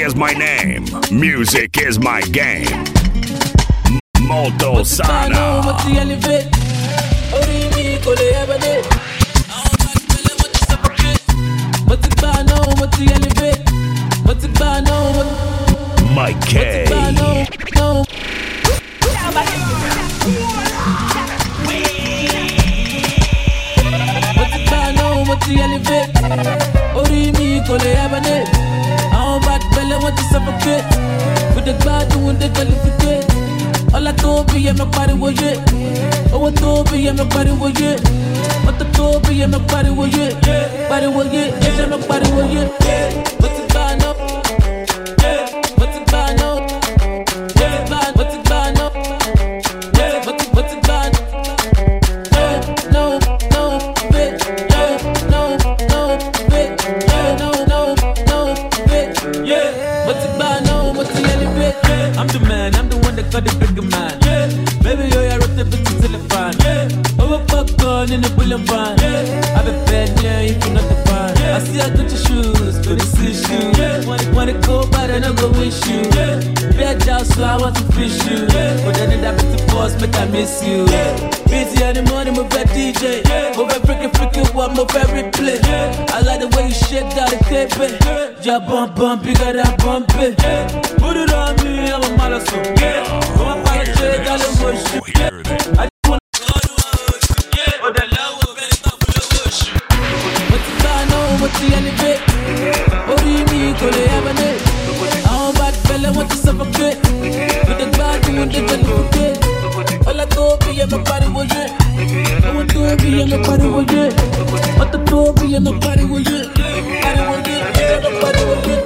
is my name. Music is my game. Molto Sana. Mike K. All I told me, nobody was it. Oh, I told me, nobody was it. What I told me, nobody was it. Nobody was it. Yes, nobody was it. What's it by now? What's it by now? What's it by now? What's it by now? No, bitch. No, bitch. No, bitch. Yeah. What's it by now? What's the elephant? I'm the man. I'm the one that got the bigger man. Yeah. Baby, yo, I wrote the bitch to telephone. Yeah. Over popcorn in the bullet van. Yeah. I've been bad, yeah, if you're not the fan. Yeah. I see I got your shoes, got the see shoes. Yeah. Wanna go, but I don't go with you. Yeah. Bad job, so I want to fish you. Yeah. But then that bitch the boss, make I miss you. Yeah. Busy in the morning, move that DJ. Yeah. Move that freaking one, move every play. Yeah. I like the way you shake that tape. Yeah, bump, bigger than bump it. Yeah. Put it on me, I'm a marathon. Yeah. Come on, apologize, I don't want you. I just wanna go to ocean. Yeah. Oh, the love will be enough for the ocean. What's the bar now? What's the elevate? What do you mean? Could they have a name? I'm a bad fella, want to suffocate. With the bad, you want to deliberate. All I told me, nobody was it. I want to be, nobody was it. What the told me, nobody was it. Nobody was it. Nobody was it.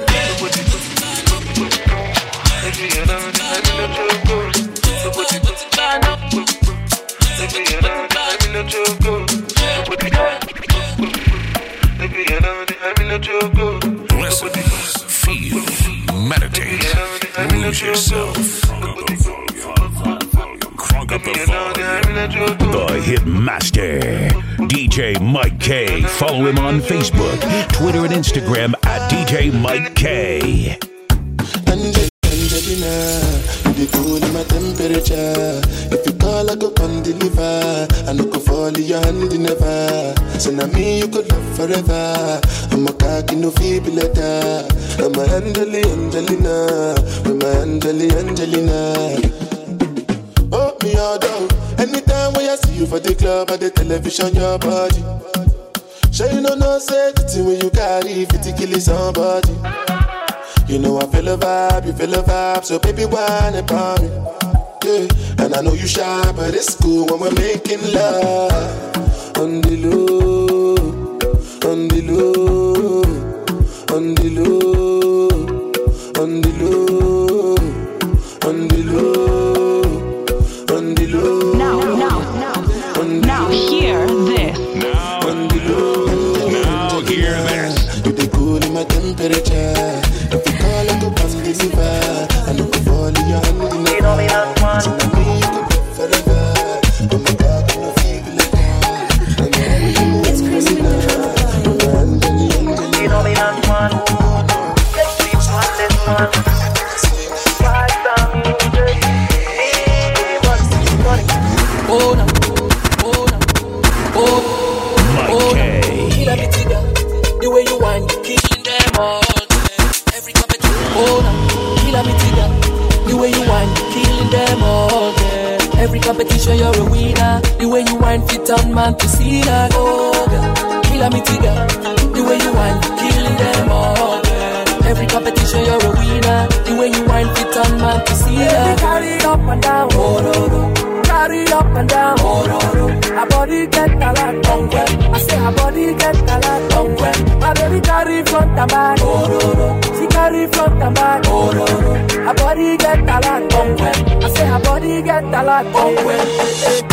Listen, feel, meditate, lose yourself. Crunk up the phone. The Hit Master, DJ Mike K. Follow him on Facebook, Twitter, and Instagram at DJ Mike K. Angelina, you be cool in my temperature. If you call, I go come deliver. I no go fall in your hand never. So now me you could love forever. I'm a cocky no feeble letter. I'm a Angelina, I'm a Angelina. Oh me all down. Anytime when I see you for the club or the television, your body. Sure you know no safety when you carry 50 kill somebody. You know I feel a vibe, you feel a vibe, so baby whine about me. Yeah, and I know you shy, but it's cool when we're making love. On the low, on the low, on the low, on the low, on the low, on the low. Now hear this. Now hear this. You be cool in my temperature. If you call, I go pass the river. I know go fall in your hand in the fire. So now me you could live forever. I'm a dog, you know feel like that. And now it's crazy now. You know me not one. Let's sleep on this one. Why the music? Oh no, oh no, oh. Mike K. The way you want, you killing them all. Every competition, oh no, killer me tigger. The way you want, you killing them all. Every competition, you're a winner. The way you want, fit on man to see that. Oh, killer me tigger. The way you want, you killing them all. Every competition, you're a winner. The way you want, fit on man to see that. Carry up and down, oh no, no. Carry up and down, oh no, no. Her body get a lot longer. I say her body get a lot longer. My baby carry front and back, oh no, no. She carry front and back, oh no, no. Her body get a lot longer. I say her body get a lot longer.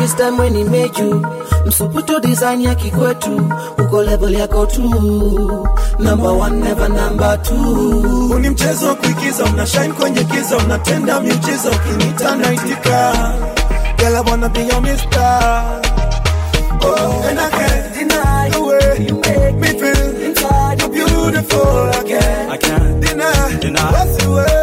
this time when he made you. Msuputo design ya kikwetu. Uko level yako tu. Number one, never number two. Uni mchezo kuigiza, una shine kwenye giza, unatenda miujiza, ukinita naitika. Girl, I wanna be your mister. Oh, and I can't deny the way you make me feel inside. You're beautiful, I can't deny what's the way.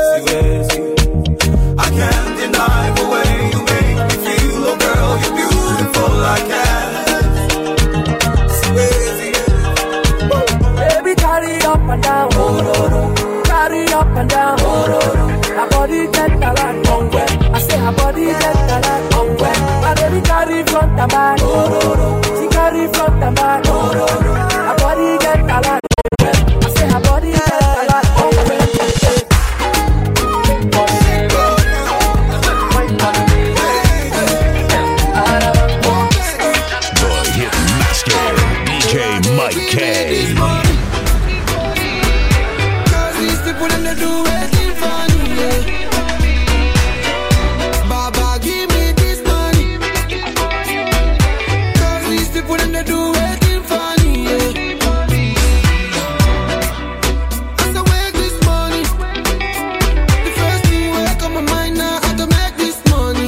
I can't deny the way you make me feel. Oh girl, you're beautiful, I can't. Baby, carry up and down, carry up and down. Her body get a lot longer. I say her body get a lot longer. My baby carry front and back, she carry front and back. Her body get a lot longer. I say her body get a lot longer. The Hit Master, DJ Mike K. Cause these people them they do anything funny, yeah. Baba, give me this money. Cause these people them they do anything funny, yeah. As I work this money, the first thing will come my mind now, how to make this money.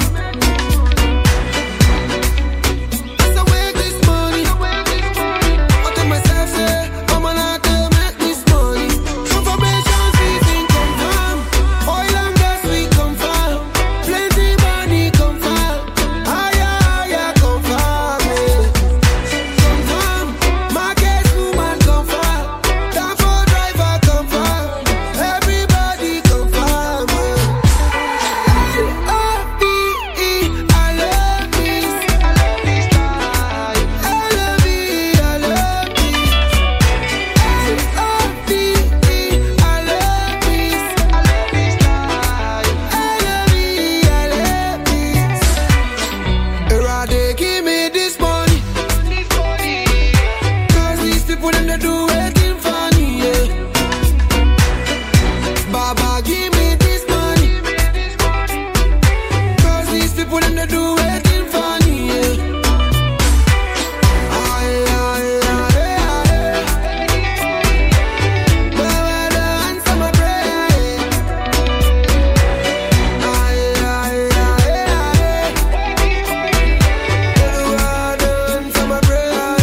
As I work this money, I tell myself, say, I'm gonna make this money. Confirmation season confirm, oil and gas we confirm, plenty money confirm, higher confirm, confirm, market woman confirm, Danfo driver confirm, everybody confirm. L-O-V-E, I love this, L-O-V-E, I love this. Give me this money. Cause these people them they do anything funny, yeah. Baba, give me this money. Cause these people them they do anything funny, yeah. Answer my prayer, answer my prayer.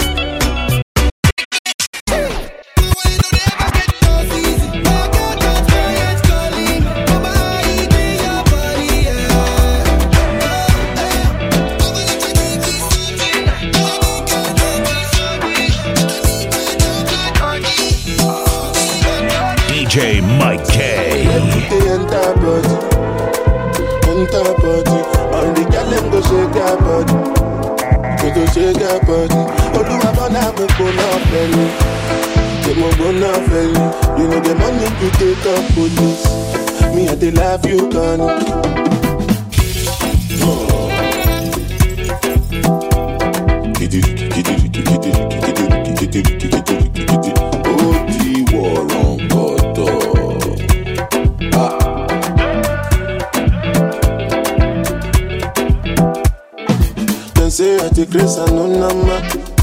DJ Mike K. Enter body. All the girl them go shake their body. They go shake their body. Oluwabana go na felly. They mo go na felly. You know the money you take up police. Me I dey love you gone. Say I take grace and no number.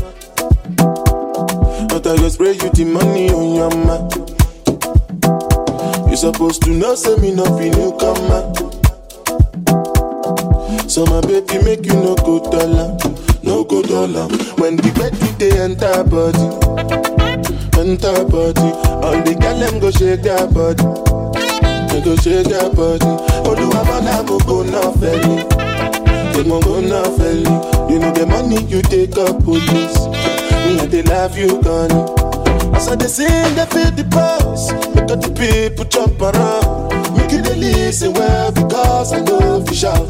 But I go spray you the money on your mouth. You supposed to know, say me not be newcomer. So my baby make you no go dollar, no go dollar. When the bed they enter body, all the girl them go shake their body, they go shake their body. Oluwabana go na felly. You know the money you take up police. Me and they love you gone. As I they sing, they feel the pulse. Make all the people jump around. Make you they listen well because I know if you shout.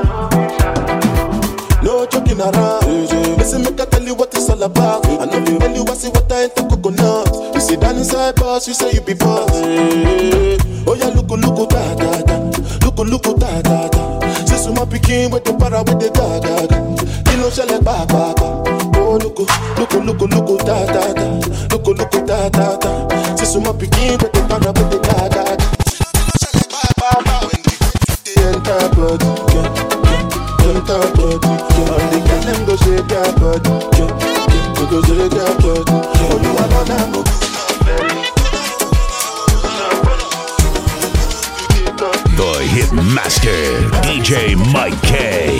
No joking around. Listen, make I tell you what it's all about. I know you tell you I see what I ain't the coconut. You sit down inside boss, you say you be boss. Oh yeah, look, da da da. Look, da da da. Suma picking with the para with the gaga. Kilo shell ba ba ba. Oh look da da da. Look da da da. Suma picking with the para with the gaga. Kilo shell ba ba ba. When the enter body, enter body. All the girls them go shake their body. We go shake their body. Oh, you are gonna go. The hit master, DJ Mike K.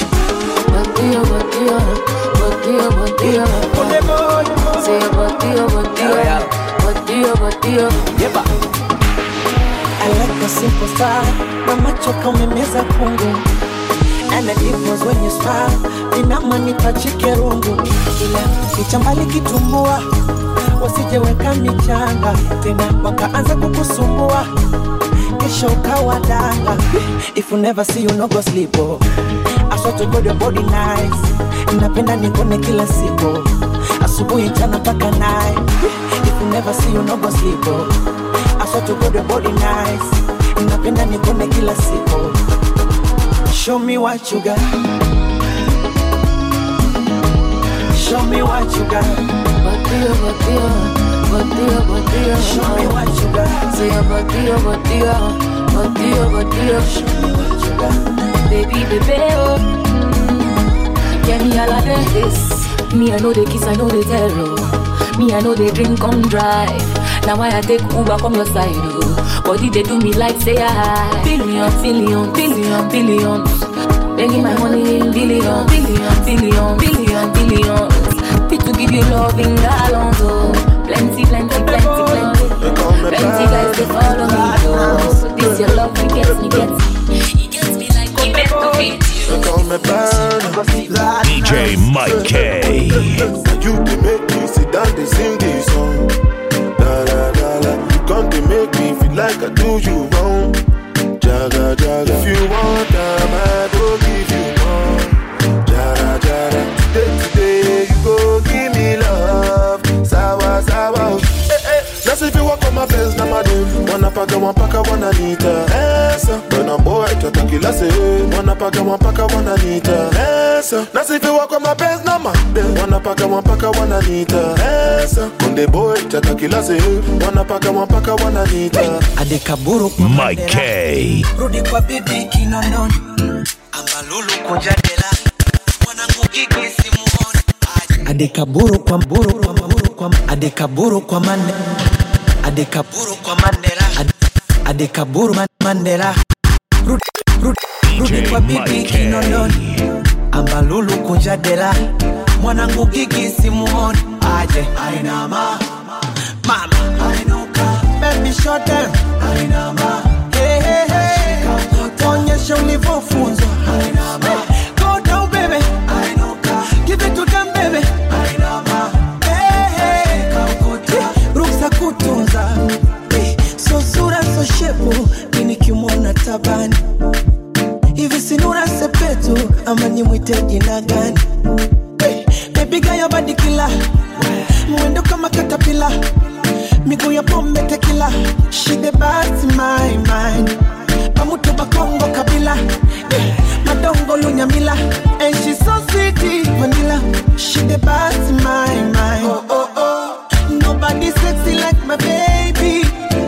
I like a simple style. Mama choka umemeza kungu. And the dimples when you smile. Inamani pachike rungu. Ila kichambali kitumbua. Wasijeweka michanga. Tena wakaanza kukusumbua. Kesho ukawa danga. If you never see you no go sleep oh. I swear to God your body nice. Napenda nikone kila siku. Asubuhi mchana mpaka night. If you never see you no go sleep oh. I swear to God your body nice. Napenda nikone kila siku. Show me what you got. Show me what you got. Show me what you got. Say show me what you got. Baby, oh. Get me all of this. Me, I know the kiss, I know the terror. Me, I know the drink come drive. Now why I take Uber from your side, oh. Body they do me like say I billions. Begging my money in billions. Fit to give you love in gallons, oh. Plenty. Plenty guys they follow me, oh. So this your love, you get me. You get me like you meant to be. DJ Mike K. You can make me sit down and sing this song. La la la la. You can't make me feel like I do you wrong. Jaga jaga. If you want time, I will give you more. Jara jara. Today you go give me love. Sawa sawa. That's if you walk on my face, na madam. Wanna paka, wanna nita. Esa, when I'm boy, tatakila say. Wanna paka, wanna nita. Esa, that's if you walk on my face, na madam. Wanna paka, wanna nita. Esa, when the boy, tatakila say. Wanna paka, wanna nita. Adekaburu Mike K. Rudi kwa bibi kinondoni. Ambalulu kujadela. Mwanangu gigi simuoni. Adekaburu kwa Adekaburu kwa mane. Adekaburu kwa Mandela. Adekaburu Mandela. Rudi kwa bibi kinondoni. Ambalulu kujadela. Mwanangu gigi simuoni. Aje ainama. Mama ainuka. Baby short them. Ainama. Hey. Onyesha ulivyofunzwa. Ainama. Go down baby. Ainuka. Give it to them baby. Ainama. Hey. Ruksa kutunza. So sura so shepu. Nini kimona tabani. Hivi sinura sepetu. Ama nimwite jina gani. Baby girl your body killer. Mwendo kama katapila. Miguu ya pombe tequila. She the best in my mind. Pamuto bakongo kabila. Madongo lunyamila. And she so sweet vanilla. She the best in my mind. Oh. Nobody sexy like my baby.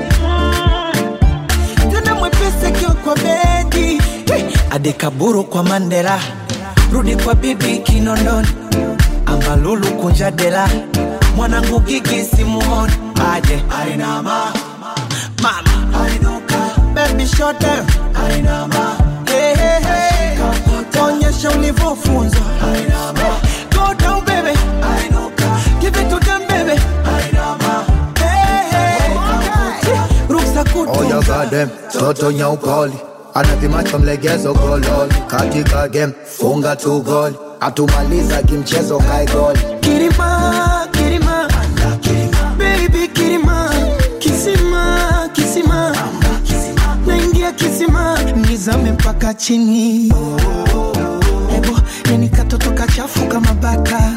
Tena mwepese kio kwa bedi. Adekaburu kwa Mandela. Rudi kwa bibi kinondoni. Ambalulu kunjadela. Mwanangu gigi simuoni. Aje ainama. Mama ainuka. Baby short them. Ainama. Hey. Onyesha ulivyofunzwa. Ainama. Go down baby. Ainuka. Give it to them baby. Ainama. Hey. Ruksa kutunza. Oh you got them. Toto nyaupoli. Anapima chomlegezo gololi. Katika game. Funga 2 goli. Atumaliza kimchezo kai goli. Kirima. Baby kirima. Kisima. Naingia kisima. Nizame mpaka chini. Ebo, yani katoto kachafu kama baka.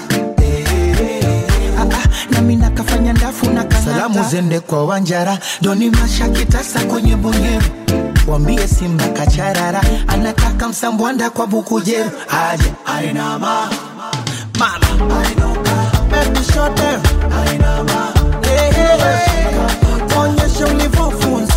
Na mina kafanya ndafu na kanata. Salamu zende kwa Wanjara. Doni masha kitasa kwenye Bonyero. Wambie Simba kacharara. Anataka msambwanda kwa Bukujeru. Aje ainama. Mama ainuka. Baby short them. Ainama. Hey. Onyesha ulivyofunzwa.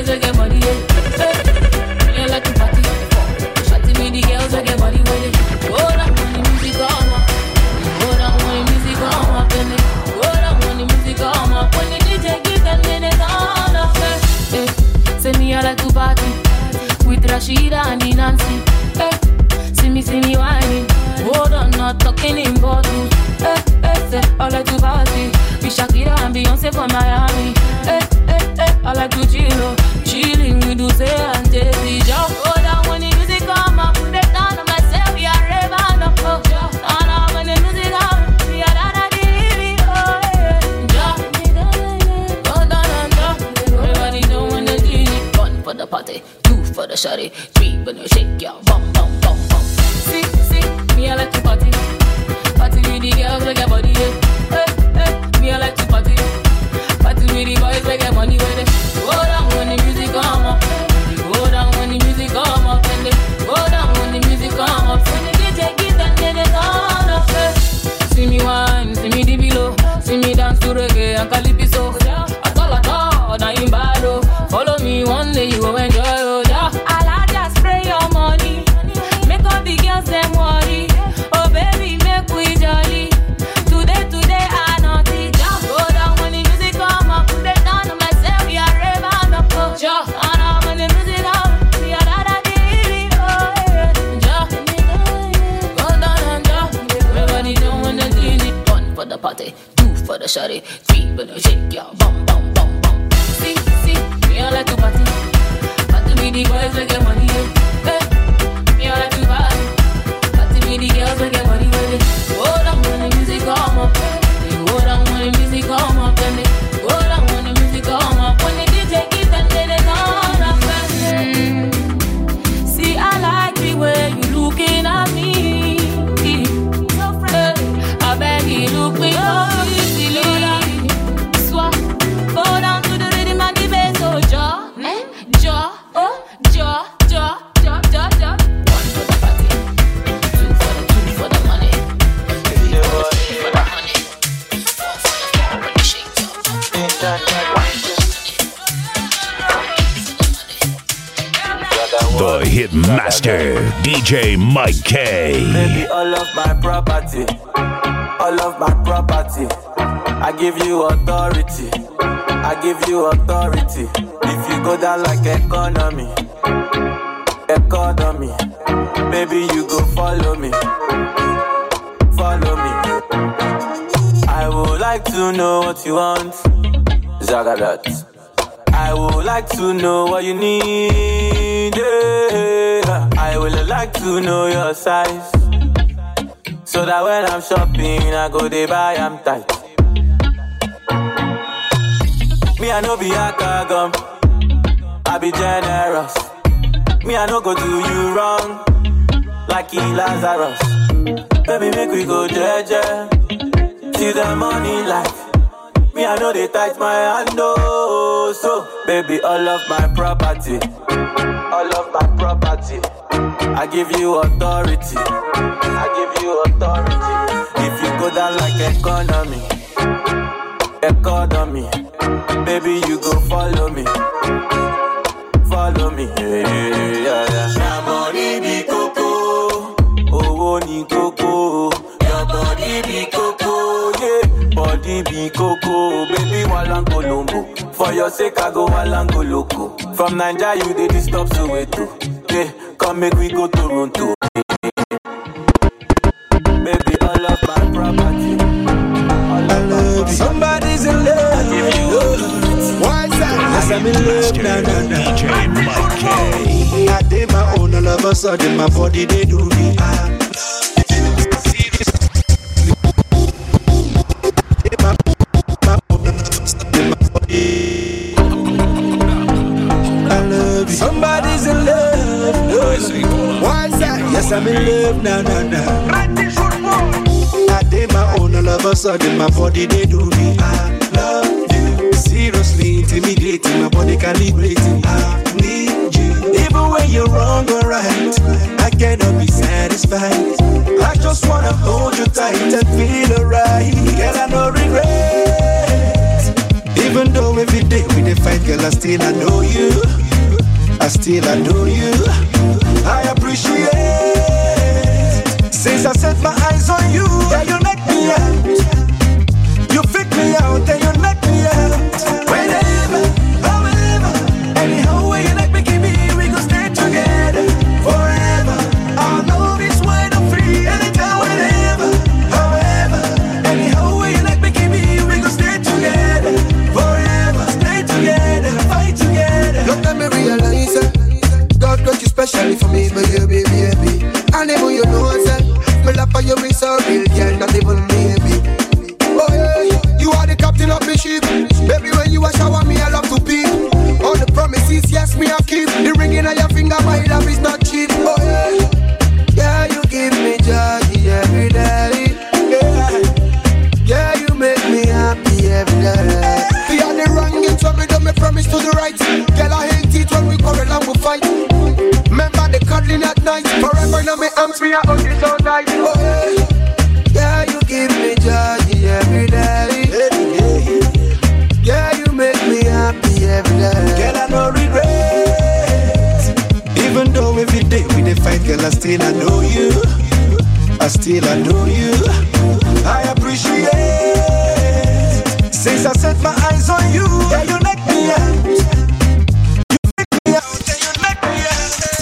boys that get money, yeah. Me like to party. Shawty me the girls that get money with it. Go down when the music come up. Go down when the music come up, then it. Go down when the music come up. When the DJ give them, then it's on up. Say me I like to party with Rashida and Nancy. See me whining. Hold on, not talking in bottles. Say I like to party with Shakira and Beyonce from Miami. I like to chilling with Duce and Jay-Z. Just go down when the music come up. Put it down on myself, we are raving up. Down when the music come, we are da-da-dee-dee. Go down and down. Everybody know when the DJ. One for the party, two for the shawty, three when you shake your bum bum bum bum. See, me I like to party with the girls that get body, yeah. Me I like to party with the boys that get money with it. Go down when the music come up. Go down when the music come up, and they go down when the music come up. When the DJ give them, then it's on up. See me wine, see me the below, see me dance to reggae and calypso. At all, now in battle. Follow me one day, you will enjoy. I'll just spray your money. Make all the girls them worry. Oh baby, make we jolly. Today I naughty. Just go down when the music come up. Put it down on myself, we are raving up. Just on when the music come, we are da-da-dee-dee. Just go down and just everybody know when the DJ. One for the party, two for the shawty, three when you shake your bum bum bum bum. See, me I like to party with the boys that get money, yeah. Me I like to party with the girls that get money with it. Go down when the music come up. Go down when the music come up, and they go down when the music come up. When the DJ give them, then it's on up. See, I like the way you looking at me. I beg you, look me up, easily. Swap, go down to the rhythm and the bass, oh, jaw. One for the party, two for the money, three for the money, four for the floor when you shake your The hit master, DJ Mike K. Baby, all of my property, all of my property. I give you authority, I give you authority. If you go down like economy, baby, you go follow me, follow me. I would like to know what you want, Zagadat. I would like to know what you need, yeah. I would like to know your size, so that when I'm shopping, I go dey buy, I'm tight. Me, I no be a kagum, I be generous. Me, I no go do you wrong, like Lazarus. Baby, make we go jeje, see the money life. Me, I know they tight my hand, oh. So, baby, all of my property, all of my property. I give you authority, I give you authority. If you go down like economy, baby, you go follow me, follow me. Yeah. Your body be coco, oh, ni coco. Your body be coco, yeah. Body be coco, baby, walango lombo. For your sake, I go walango loco. From Nigeria, you did this stop Soweto. Yeah, come make we go Toronto. Baby, all of my property, all of my property. Somebody's in love. I give you why is that? Yes, I'm in love, DJ Mike K. I did my own, all of a sudden my body they do me. I love you. Somebody's in love. Why is that? Yes, I'm in love, nah. I did my own, all of a sudden my body they do me. I love you. Seriously intimidating, my body calibrating. I need you. Even when you're wrong or right, I cannot be satisfied. I just wanna hold you tight and feel alright. Girl, I no regret. Even though every day we dey fight, girl, I still adore you. I still adore you. I appreciate. Since I set my eyes on you, yeah, you knock me out. You pick me out, and you knock me out. Whenever, however, anyhow way you like me, give me, we gon' stay together forever. Our love is wide and free, anytime, whenever, however, anyhow way you like me, give me, we gon' stay together forever. Stay together, fight together. Don't let me realize it. God got you specially for me, baby, baby. And even you know it. My love for you is so real, girl, not even maybe. Oh yeah, you are the captain of my ship. Baby, when you a shower me, I love to pee. All the promises, yes, me I keep. The ring in your finger, my love is not cheap. Oh yeah, yeah, you give me joy every day. Yeah, yeah, you make me happy every day. We are the wrong in trouble, don't me promise to the right. Girl, I hate it when we quarrel and we fight. Remember the cuddling at night. Forever now me arms, me I hug you so tight. Oh yeah, yeah, you give me joy every day. Yeah, you make me happy every day. Girl, I no regret. Even though every day we dey fight, girl, I still adore you. I still adore you. I appreciate. Since I set my eyes on you, yeah, you knock me out. You pick me out, and you knock me out.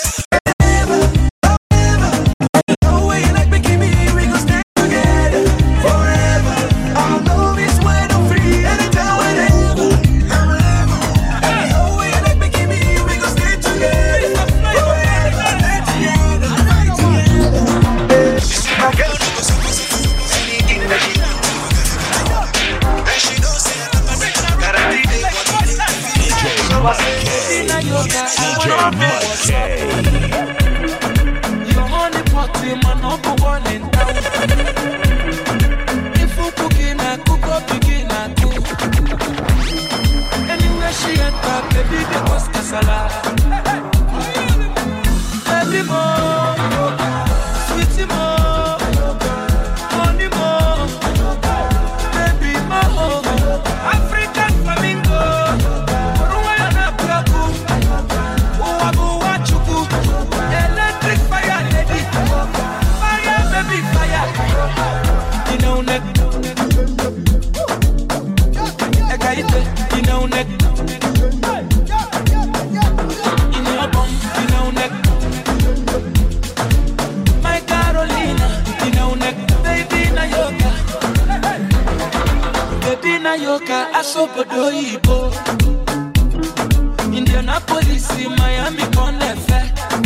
Indianapolis, Miami, con le fe.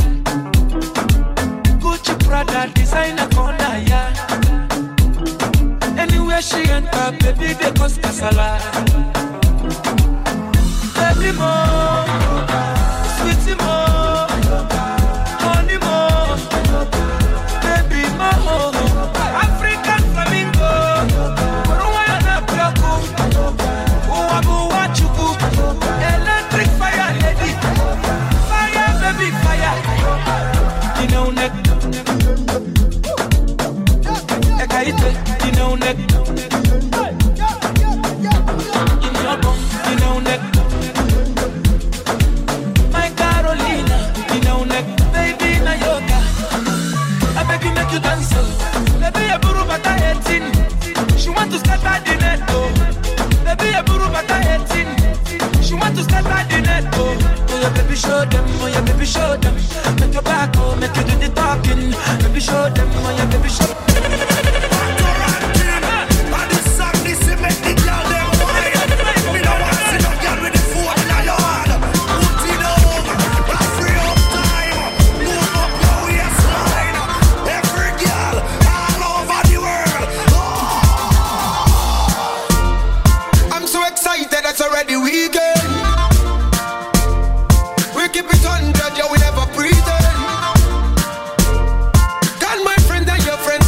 Gucci, Prada, designer, con la ya. Anywhere she enter, baby, they cause casala. Baby, more, sweetie, more, honey, more, baby, more. African flamingo, Rwanda, Placo, Uwabu, Wachuku, electric fire, lady, fire, baby, fire. You know, neck, Ekaite, you know, neck, in your bum, you know, neck. My Carolina, you know, neck, baby, na yoga. I beg you, make you dance, oh. Baby, a buru bata 18. She want to start at the net, oh. Baby, a buru bata 18. She want to start at the net, oh. Oh, yeah, baby, show them, oh, yeah, baby, show them. Make your back, oh, make you do the talking. Baby, show them, oh, yeah, baby, show them. It's already weekend. We keep it 100, yeah, we never pretend. Call my friend and your friend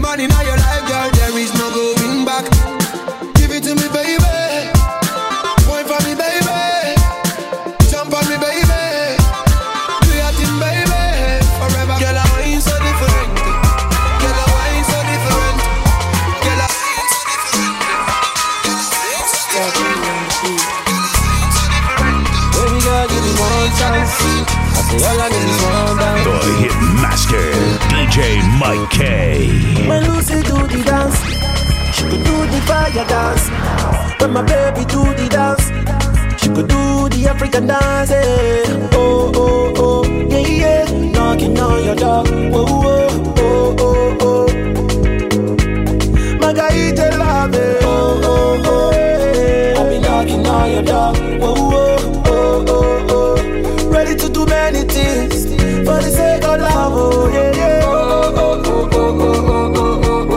money now your life, girl, there is no going back. Give it to me, baby. Point for me, baby. Jump on me, baby. Do your thing, baby. Forever. Girl, I ain't so different. Girl, I ain't so different. Girl, I ain't so different. Baby girl, give me one chance. I say all I need is one dance. The Hit Master, DJ Mike K. When Lucy do the dance, she could do the fire dance. When my baby do the dance, she could do the African dance. Yeah. Oh, oh, oh, yeah, yeah. Knocking on your door. Whoa, whoa, oh, oh, oh. Margarita love it. Oh, oh, oh, yeah. I be knocking on your door. Whoa, whoa, oh, oh, oh. Ready to do many things for the sake of love. Oh, yeah, yeah. Oh, oh, oh, oh, oh, oh, oh.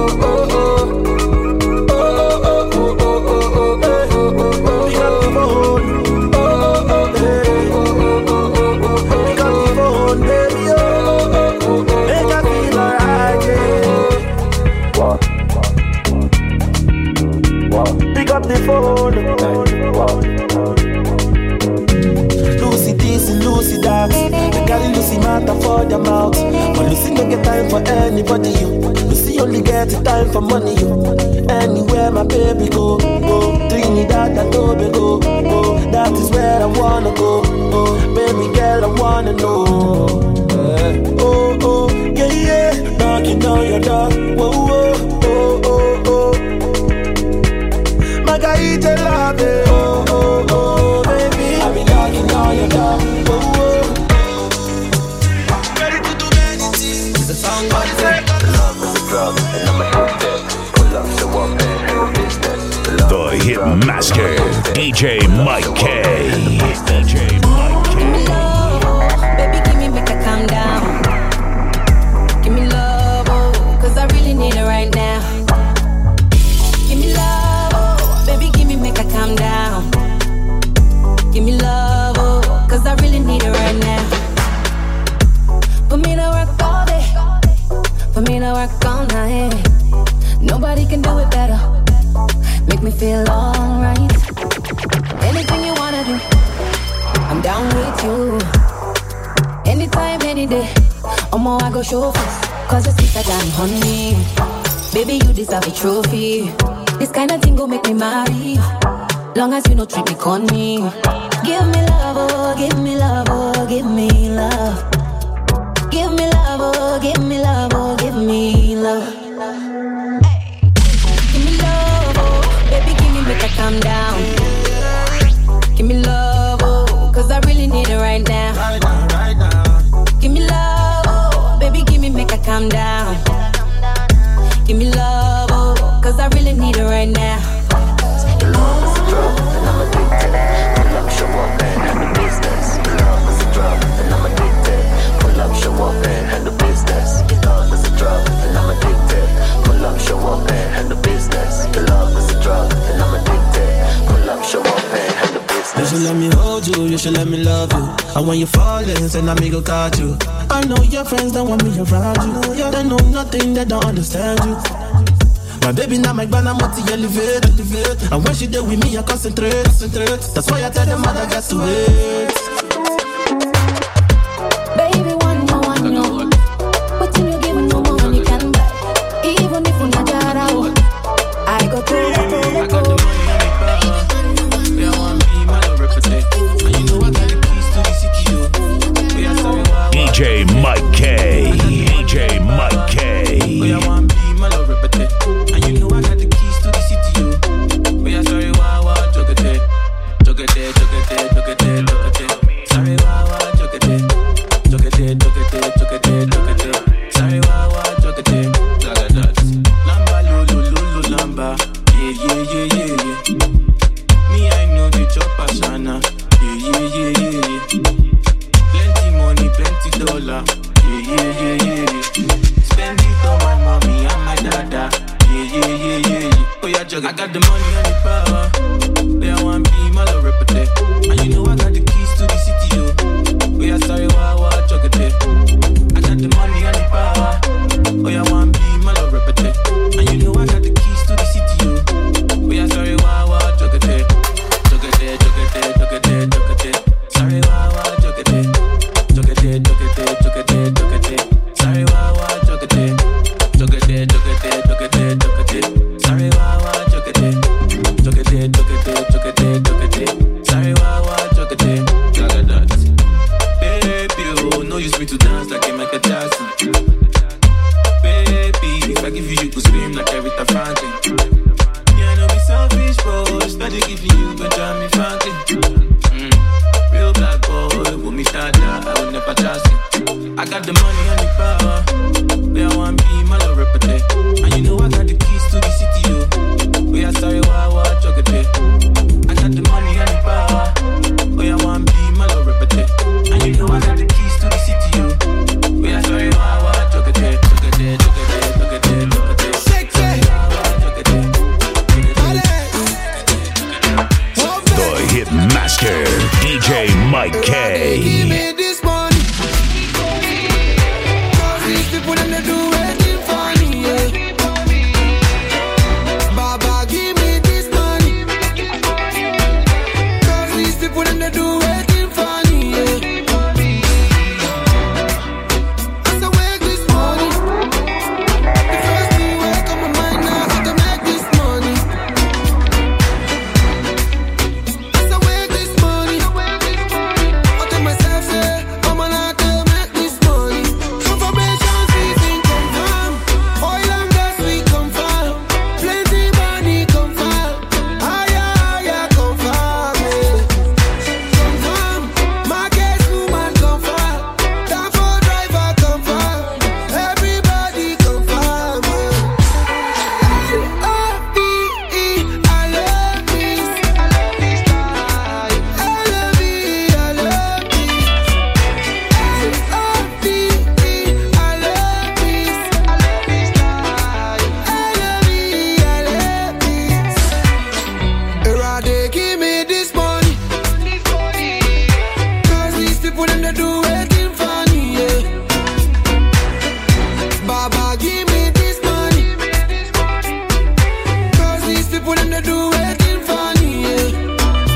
The phone. Lucy this and Lucy that. The girl Lucy matter for the mouth. But Lucy don't get time for anybody. Lucy only get time for money. Anywhere my baby go, go. Trinidad and Tobago, go. That is where I wanna go. Baby girl, I wanna know. Oh, oh, yeah, yeah. Knocking on your door. Whoa, whoa, oh, oh, oh. Margarita love it. Oh, oh, oh, baby. I be knocking on your door. Oh, oh. Ready to do anything. It's a song about the love is a drug, and I'm addicted. Pull up, show up, and handle business. The Hit Master, DJ Mike K. DJ Mike K. Give me love, baby, give me make her calm down. Give me love, oh, cause I really need it right now. Give me love, baby, give me make her calm down. Give me love, oh, cause I really need it right now. For me to work all day, for me to work all night. Nobody can do it better. Make me feel alright. Anything you wanna do, I'm down with you. Anytime, any day. Omo, I go show first, cause you're sweeter than honey. Baby, you deserve a trophy. This kind of thing go make me marry. Long as you no treat me corny. Give me love, oh, give me love, oh, give me love. Give me love, oh, give me love, oh, give me love. Give me love, oh, baby, give me make her calm down. Give me love, oh, cause I really need it right now. Give me love, oh, baby, give me make her calm down. Give me love, oh, cause I really need it right now. Your love is a drug, and I'm addicted. Pull up, show up, and handle business. Your love is a drug, and I'm addicted. Pull up, show up, and handle business. Your love is a drug, and I'm addicted. Pull up, show up, and handle business. Your love is a drug, and I'm addicted. Pull up, show up, and handle business. You should let me hold you, you should let me love you. And when you falling, say I me go catch you. I know your friends don't want me around you. They know nothing, they don't understand you. My baby now my grandma multi elevate. And when she there with me, I concentrate. That's why I tell them mother got to wait. Baby, one no. But till you give me no more, you can buy. Even if you're not out, I go to I got the money on the power. They want me, my love reputation. And you know I got the keys to the city, yo. DJ Mike K. DJ Mike K. Oh, yeah, want me, my love reputation. And you know I got the keys to the city, yo. Oh, yeah, sorry, wow, jugga day. Sorry, wow, jugga day. Sorry, wow, jugga day. Jugga that. Lamba, lulu, lamba. Yeah. Me, I know the chopper, Shana. Yeah. Plenty money, plenty dollar. Yeah. Spend it on my mommy and my dada. Yeah. Oh, yeah, jugga. I got the money and the power. They want be my love reputation. And you know I got the keys to the city, yo. Oh, yeah, sorry, wow, jugga day. I got the money and the power. Oh, yeah, want be my love reputation. give you, you could scream like Aretha Franklin. Yeah, I know be selfish, bro. Steady giving you, but drive me Franklin. Real black boy, with me starter, I would never trust it. I got the money and the power. Where I want be my love reputation. And you know I got the keys to the city, yo. Where I sorry, why, chocolate. I got the money and the power. Where I want be my love reputation. And you know I got the keys to the city, yo. Where I sorry, why, chocolate. The Hit Master, DJ Mike K. Give me this money. Cause these people them they do anything for me, yeah. Baba, give me this money. Cause these people them they do anything for me, yeah. As I work this money, the first thing I come to mind now is to make this money. As I work this money, I tell myself, say, I'm allowed to make this money. Confirmation season confirm. Oil and gas we confirm. Plenty money confirm. Higher confirm. Confirm. Market woman confirm. Taco driver confirm. Everybody confirm. L-O-V-E, I love this. L-O-V-E, I love this. Give me this money. Cause these people them they do waiting for me, yeah. Baba, give me this money. Cause these people them they do waiting for me, yeah.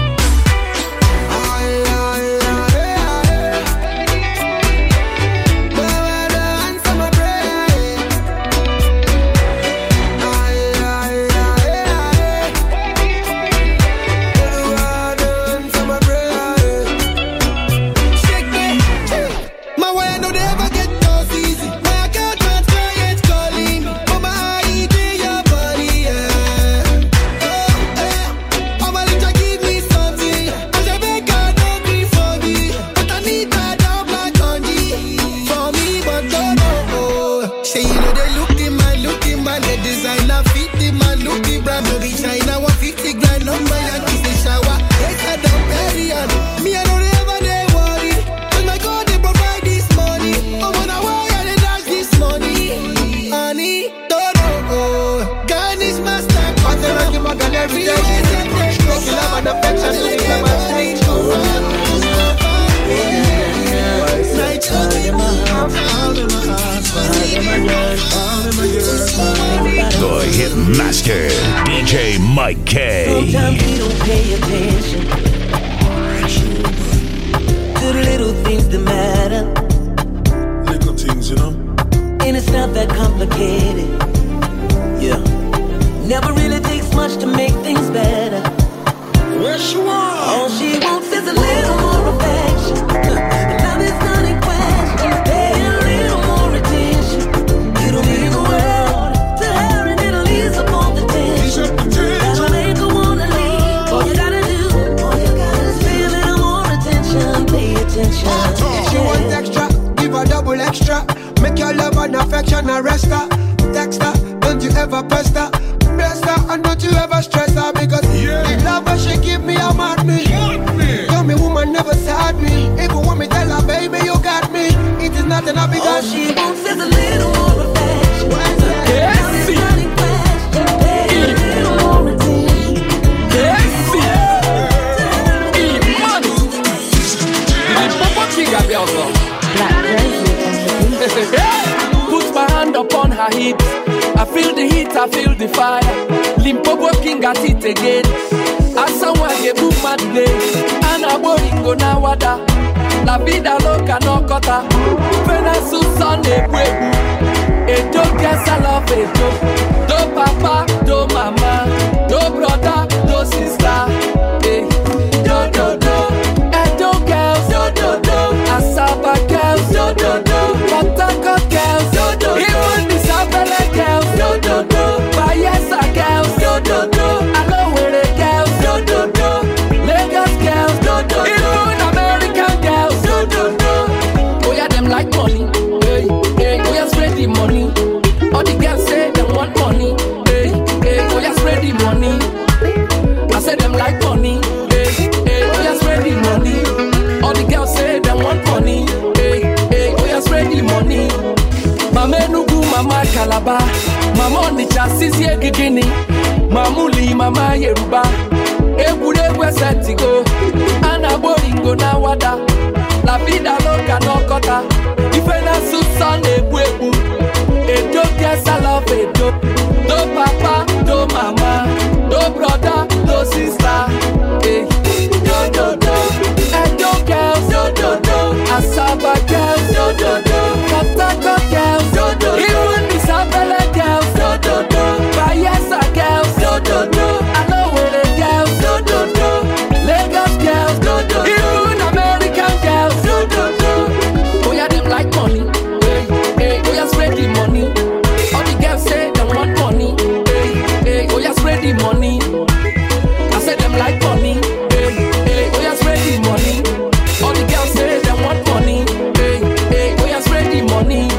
Answer my prayer. Answer my prayer. Shake me. My way I know they ever get those easy. My account transfer it's calling me. Mama, I do your body, yeah. Oh, my little give me something. I say make her don't be for me. But I need that down black on for me, but don't know. Say you know they looking man, the designer fit the man, looking brand no be China 150 grand on my hand is the shower. Yes, I don't bury on. Me I know they ever they worry. Cause my God they provide this money. Oh when I worry I they dash this money. Honey, don't know. Garnish my stack. I tell her give my girl every day. Making love and affection, sing them a street. The Hit Master, DJ Mike K. Sometimes we don't pay attention to the little things that matter. Little things, you know. And it's not that complicated. Yeah. Never really takes much to make things better. Where she want? All she wants is a little more affection. Love is not in question. Pay a little more attention. It'll mean the world to her and it'll ease up all the tension. That'll make her wanna leave. All you gotta do is pay a little more attention. Pay attention. She wants extra, give her double extra. Make your love and affection arrest her. Text her, don't you ever pest her. Bless her and don't you ever stress her. Because the love that she give me, I'm at me. Tell me woman never sad me. Even when me tell her baby you got me, it is nothing I big. All she wants is a little more affection. Love is not in question. Pay a little more attention. Put my hand upon her hips. I feel the heat, I feel the fire. Limpopo King at it again. As someone get book my day. And I'm going go now wada. La vida loca no kota. Pena su son de puebu. Edo guess I love Edo. Do papa, do mama. Do brother, do sister. Hey. Do. Edo girls, do. Asaba girls, do. Pataco girls, do. Even the Sabele girls, do. Mama Onitsha sisi egigini, Mamuli mama Yeruba. Egwuregwu setigo, anaboringo na wada. La vida loca no kota, ife na susa na-egbu egbu. Edo gesa love edo, do papa, do mama, do brother, do sister. Hey, do do do, Edo girls, do do do, Asaba girls, do do do, Katako girls, do do do, even the Sabele girls, do do do, Bayelsa girls, do do do, Alowere girls, do do do, Lagos girls, do do do, even American girls, do do do. Oh yeah, them like money. Hey, oh yeah, spread the money. All the girls say they want money. Hey, oh yeah, spread the money. I said them like money. Hey, oh yeah, spread the money. All the girls say they want money. Hey, oh yeah, spread the money.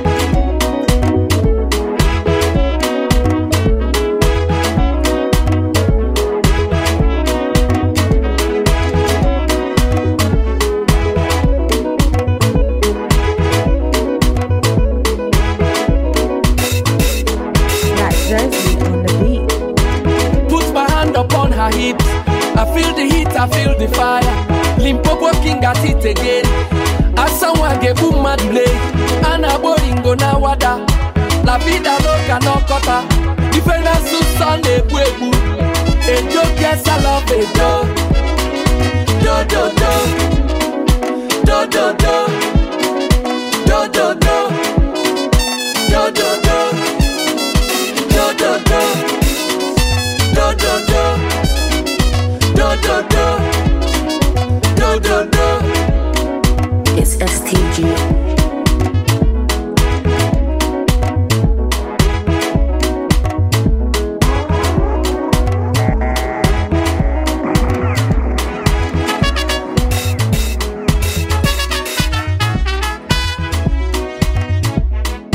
Hips. I feel the heat, I feel the fire. Limpopo king at it again. As someone gave boom madule. Anaboringo na wada. La vida loca no kota. Different susan de buebu. Edo gesa love edo. Do do do. Do do do. Do do do. Do do do. Do do do. Do do do. Do do do, do do do. It's STG.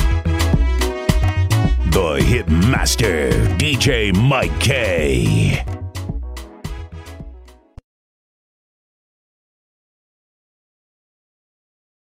The Hit Master, DJ Mike K.